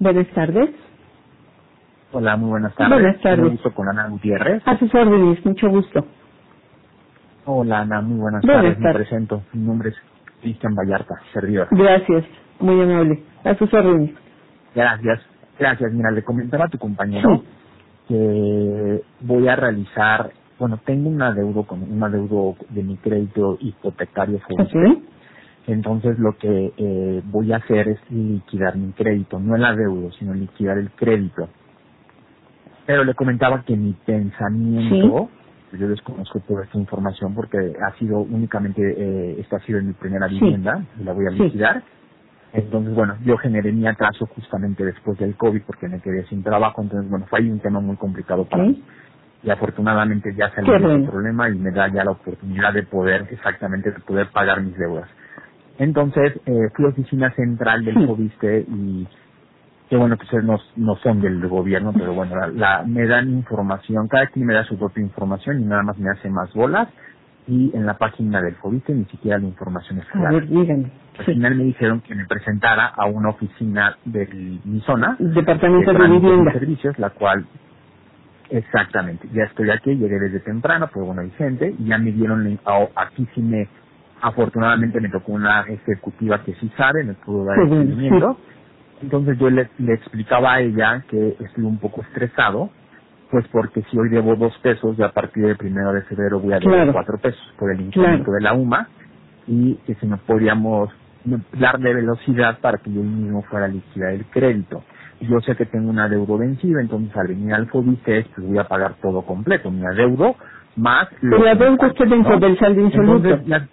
Buenas tardes. Hola, muy buenas tardes. Buenas tardes. Me gusto con Ana Gutiérrez. A sus órdenes, mucho gusto. Hola, Ana, muy buenas Buenas tardes. Me tardes. presento. Mi nombre es Cristian Vallarta, servidor. Gracias, muy amable. A sus órdenes. Gracias. Gracias. Mira, le comentaba a tu compañero Sí. que voy a realizar, bueno, tengo un adeudo de mi crédito hipotecario Fobiste. Ok. Entonces lo que voy a hacer es liquidar mi crédito, no el adeudo, sino liquidar el crédito. Pero le comentaba que mi pensamiento, yo desconozco toda esta información porque ha sido únicamente, esta ha sido mi primera vivienda y la voy a liquidar. Entonces, bueno, yo generé mi atraso justamente después del COVID porque me quedé sin trabajo. Entonces, bueno, fue ahí un tema muy complicado para mí. Y afortunadamente ya salí de ese problema y me da ya la oportunidad de poder, exactamente, de poder pagar mis deudas. Entonces, fui a oficina central del Fobiste y que bueno que ustedes no son del gobierno, pero bueno, me dan información, cada quien me da su propia información y nada más me hace más bolas, y en la página del Fobiste ni siquiera la información es clara. A ver, dígame. Al final me dijeron que me presentara a una oficina de mi zona, Departamento de Trámites y Vivienda. Servicios, la cual, exactamente, ya estoy aquí, llegué desde temprano, pues bueno, hay gente, y ya me dieron, aquí sí afortunadamente me tocó una ejecutiva que sí sabe, me pudo dar el seguimiento. Entonces yo le explicaba a ella que estoy un poco estresado, pues porque si hoy debo 2 pesos, ya a partir del 1 de febrero voy a deber 4 pesos por el incremento de la UMA, y que si nos podíamos darle velocidad para que yo mismo fuera a liquidar el crédito. Yo sé que tengo un adeudo vencido, entonces al venir al Fobiste pues voy a pagar todo completo, mi adeudo más lo El adeudo está dentro del saldo insoluto. Entonces,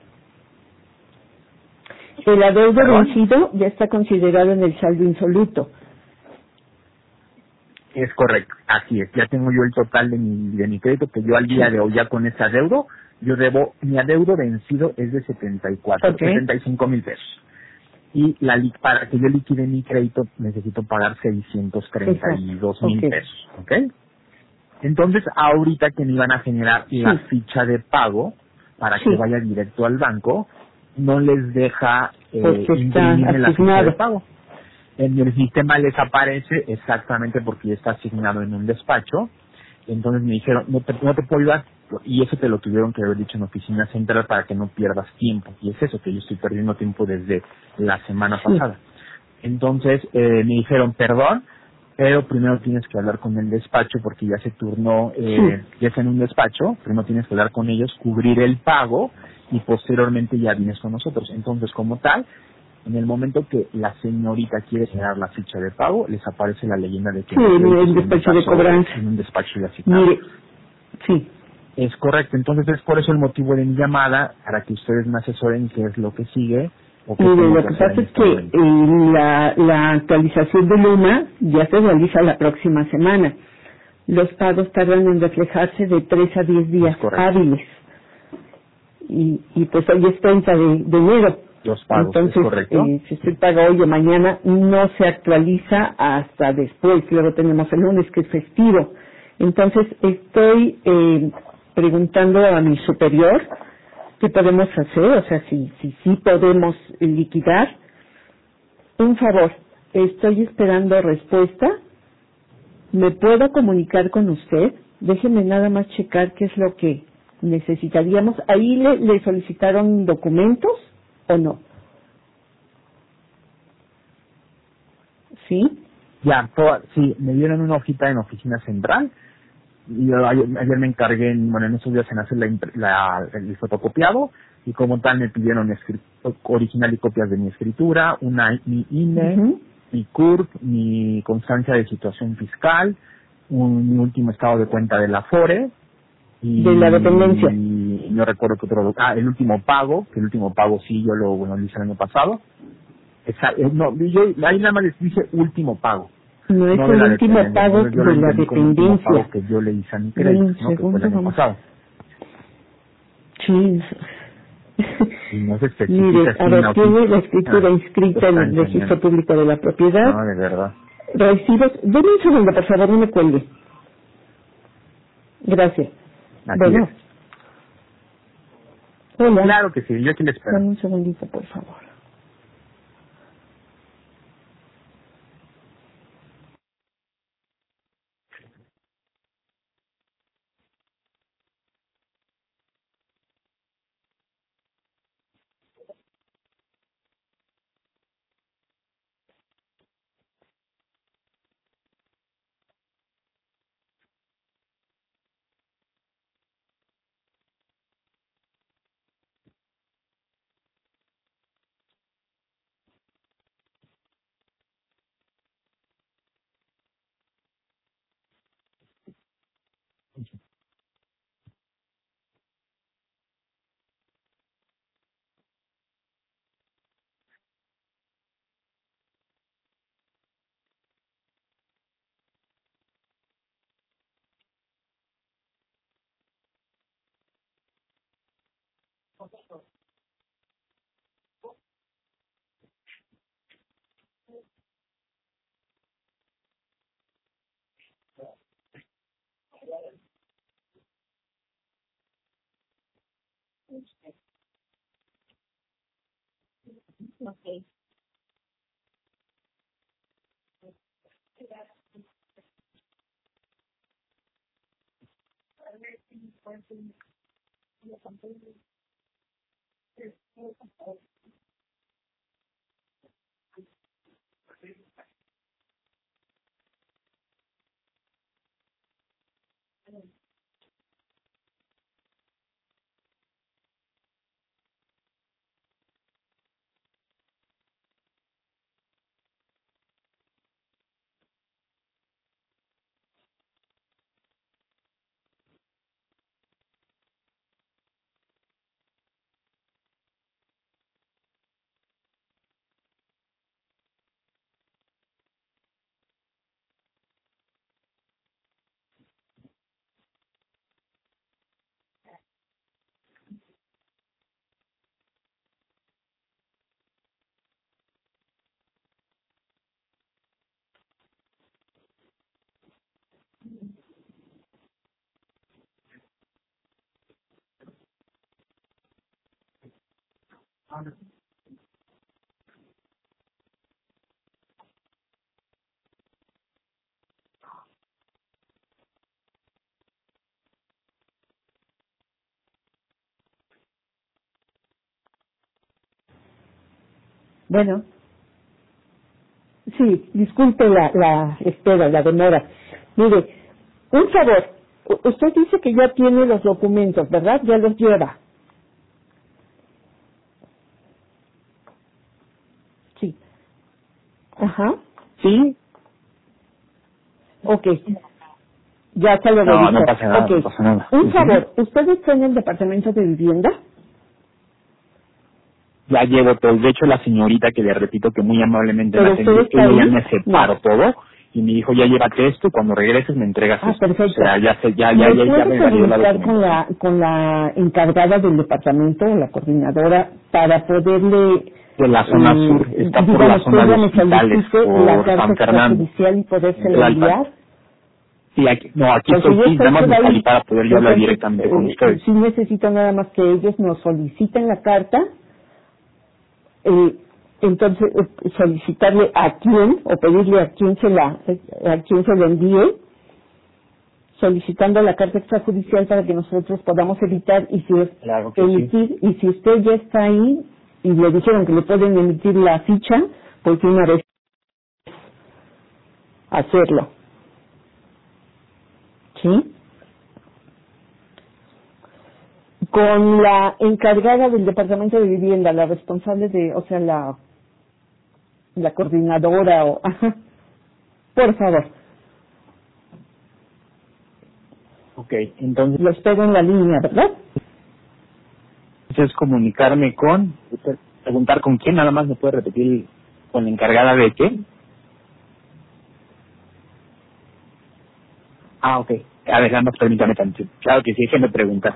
el adeudo ¿perdón? vencido ya está considerado en el saldo insoluto. Es correcto, así es. Ya tengo yo el total de mi crédito, que yo al día de hoy ya con ese adeudo, yo debo, mi adeudo vencido es de 75,000 pesos. Y para que yo liquide mi crédito necesito pagar 632,000 pesos, ¿ok? Entonces ahorita que me iban a generar la ficha de pago para que vaya directo al banco, no les deja imprimirme la ficha de pago. En el sistema les aparece exactamente porque ya está asignado en un despacho. Entonces me dijeron, no te puedo ayudar. Y eso te lo tuvieron que haber dicho en oficina central para que no pierdas tiempo. Y es eso, que yo estoy perdiendo tiempo desde la semana pasada. Entonces me dijeron, perdón, pero primero tienes que hablar con el despacho porque ya se turnó, ya está en un despacho. Primero tienes que hablar con ellos, cubrir el pago y posteriormente ya vienes con nosotros. Entonces, como tal, en el momento que la señorita quiere generar la ficha de pago, les aparece la leyenda de que en el despacho de cobranza. En un despacho de asignado. Es correcto. Entonces es por eso el motivo de mi llamada, para que ustedes me asesoren qué es lo que sigue. O qué Mire, lo que pasa es que la actualización de Luma ya se realiza la próxima semana. Los pagos tardan en reflejarse de 3 a 10 días hábiles. Y pues hoy es 30 de enero. Los pagos, entonces, ¿es correcto? Si usted paga hoy o mañana, no se actualiza hasta después. Luego tenemos el lunes, que es festivo. Entonces, estoy preguntando a mi superior qué podemos hacer, o sea, si podemos liquidar. Un favor, estoy esperando respuesta. ¿Me puedo comunicar con usted? Déjeme nada más checar qué es lo que necesitaríamos. ¿Ahí le solicitaron documentos o no? ¿Sí? Ya, sí, me dieron una hojita en oficina central. Y yo ayer me encargué, en esos días en hacer el fotocopiado, y como tal me pidieron original y copias de mi escritura, mi INE, mi CURP, mi constancia de situación fiscal, mi último estado de cuenta de la FORE, y de la dependencia. Y no recuerdo que otro, el último pago, sí yo lo hice el año pasado. Ahí nada más les dice último pago. No es el último pago de la dependencia. Pago que yo le hice a mi crédito, que fue el año pasado. Sí. Y no se especifica. Mire, a ver, tiene la escritura inscrita en el registro público de la propiedad. No, de verdad. Recibos. Deme un segundo, por favor, no me cuelgue. Gracias. Bueno. Hola. Claro que sí, yo aquí le espero. Dame un segundito, por favor. Okay. Bueno, sí, disculpe la espera, la demora. Mire, un favor, usted dice que ya tiene los documentos, ¿verdad? Ya los lleva. Sí. Ajá. Sí. Ok. Ya se lo No, revisó. no pasa nada, Okay. no pasa nada. Un favor, ¿usted está en el departamento de vivienda? Ya llevo todo. De hecho, la señorita que le repito que muy amablemente me ¿Pero atendió, usted está ella ya ahí? me separó todo y me dijo, ya llévate esto y cuando regreses me entregas esto. Perfecto. O sea, ya ¿Me me puede valió la comunicar documentación. con la encargada del departamento o la coordinadora para poderle, De la zona sur, está por la digamos, que zona de ella me hospitales, solicite la por carta San Fernando. extrajudicial y podérsela Tlalpan. enviar? Sí, aquí Porque estoy, yo sí, estoy nada más por me salí ahí. para poder yo hablar Entonces, directamente con ustedes. sí necesito nada más que ellos nos soliciten la carta, entonces solicitarle a quién o pedirle a quién se la envíe, solicitando la carta extrajudicial para que nosotros podamos evitar y si es Claro que emitir, y si usted ya está ahí y le dijeron que le pueden emitir la ficha, pues de una vez hacerlo. ¿Sí? Con la encargada del departamento de vivienda, la responsable de, o sea, la coordinadora o, ajá, por favor, Ok, entonces lo espero en la línea, ¿verdad? es comunicarme con, preguntar con quién, nada más me puede repetir, con la encargada de qué. Ah, ok. A ver, nada más permítame tantito. Claro que sí, déjeme preguntar.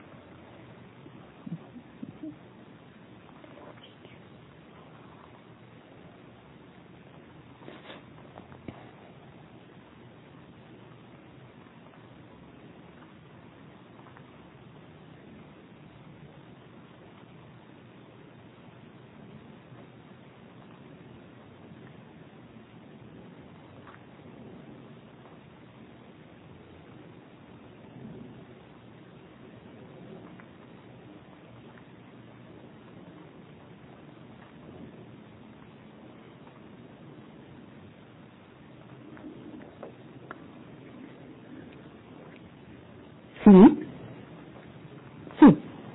Sí, sí,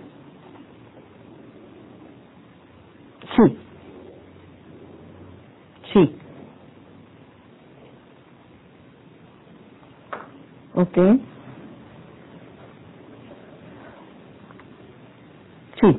sí, sí. Ok, sí,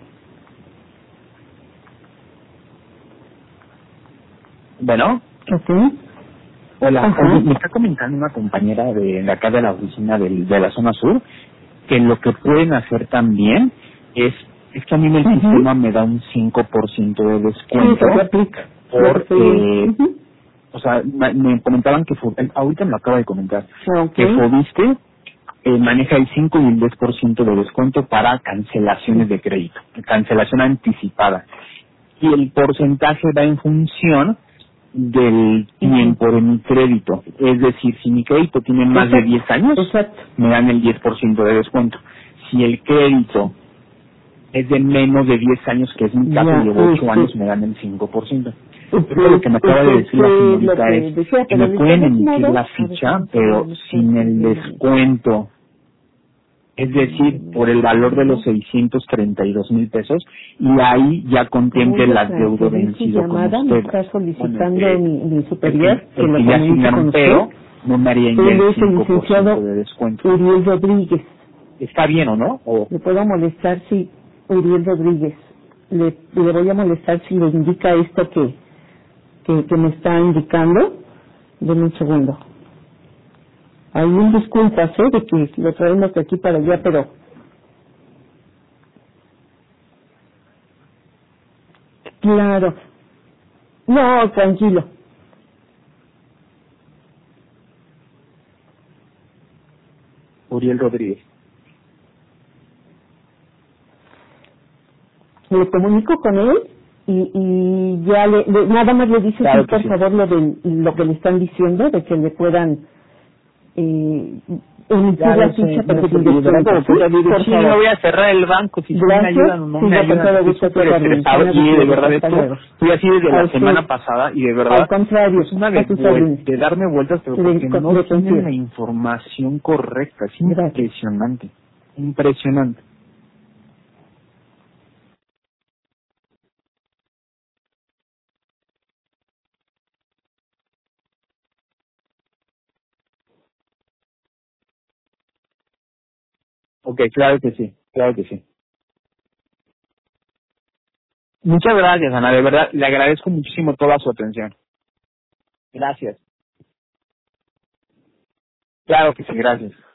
Bueno, ok, hola. ajá, Oye, me está comentando una compañera de acá de la oficina de la zona sur que lo que pueden hacer también es Es que a mí el sistema me da un 5% de descuento. Sí, se aplica. Porque, o sea, me comentaban que, ahorita me lo acaba de comentar, que Fobiste maneja el 5 y el 10% de descuento para cancelaciones de crédito, cancelación anticipada. Y el porcentaje va en función del tiempo de mi crédito. Es decir, si mi crédito tiene más de 10 años, me dan el 10% de descuento. Si el crédito es de menos de 10 años, que es mi caso, y de 8 años, me dan el 5%. Pero lo que me acaba de decir la señorita es que me pueden emitir la ficha, pero sin el descuento. Es decir, por el valor de los 632,000 pesos, y ahí ya contemple las deudas vencidas con usted. Me está solicitando mi superior que ya asignaron, pero no me haría ya el 5% de descuento. Uriel Rodríguez. ¿Está bien o no? ¿Le puedo molestar si Uriel Rodríguez? Le voy a molestar si le indica esto que me está indicando. Denme un segundo. Hay un disculpas, de que lo traemos de aquí para allá, pero claro. No, tranquilo. Uriel Rodríguez. Le comunico con él y ya nada más le dice, claro, por favor, lo que le están diciendo, de que le puedan emitir la ficha, pero sin descuento. Sí, no voy a cerrar el banco, si me ayudan o no me ayudan. Estoy súper estresado y de verdad estoy así desde la semana pasada y de verdad al contrario, es una de darme vueltas, pero porque no tienen la información correcta. Es impresionante, impresionante. Ok, claro que sí, claro que sí. Muchas gracias, Ana, de verdad, le agradezco muchísimo toda su atención. Gracias. Claro que sí, gracias.